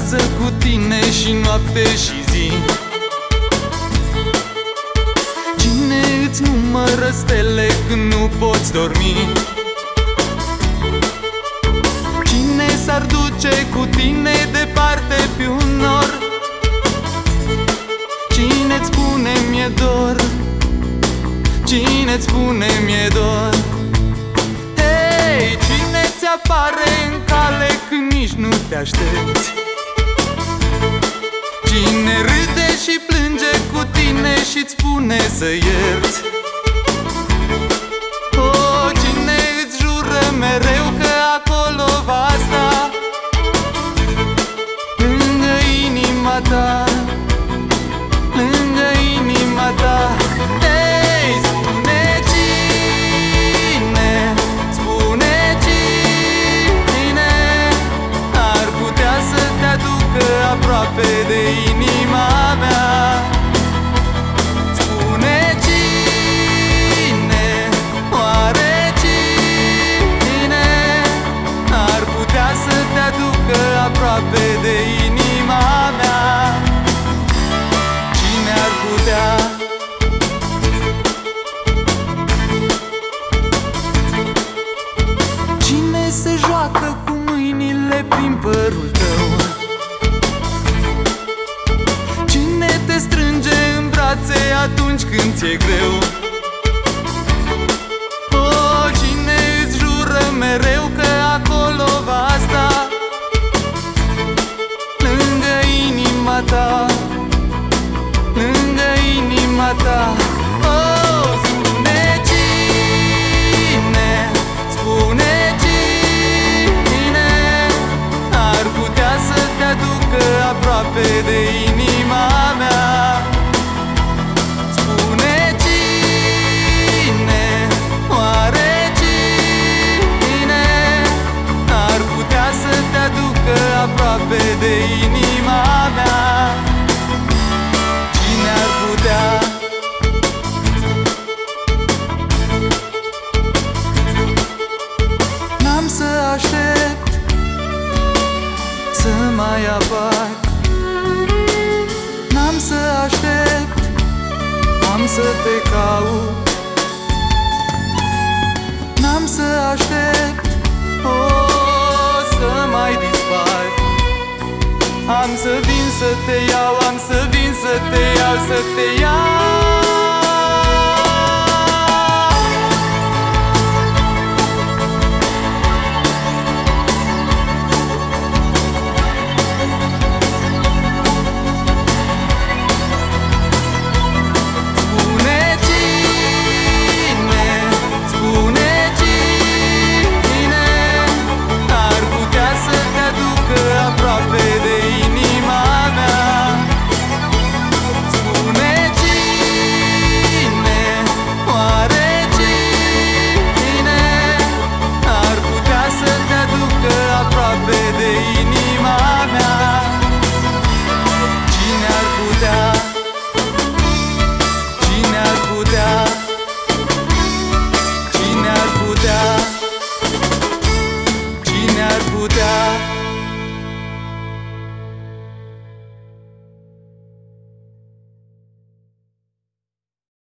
viață cu tine și noapte și zi? Cine îți numără stele când nu poți dormi? Cine s-ar duce cu tine departe pe un nor? Cine-ți spune mi-e dor? Cine-ți spune mi-e dor? Hei, cine ți apare în cale când nici nu te aștepți? Cine râde și plânge cu tine și-ți spune să ierți? Oh, cine îți jură mereu că acolo va sta lângă inima ta, lângă inima ta? Ei, spune cine, spune cine ar putea să te aducă aproape de inima mea? Spune cine, oare cine ar putea să te aducă aproape de inima mea? Cine ar putea? Cine se joacă cu mâinile prin părul tău? Cine te strânge în brațe atunci când ți-e greu? Oh, cine îți jură mereu că acolo va sta lângă inima ta, lângă inima ta? Oh, spune cine, spune cine ar putea să te aducă aproape de inima mea? Spune cine, oare cine ar putea să te aducă aproape de inima mea? Cine ar putea? N-am să aștept să mai apar, n-am să aștept, am să te caut. N-am să aștept, să mai dispar. Am să vin să te iau, am să vin să te iau, să te iau. Cine ar putea?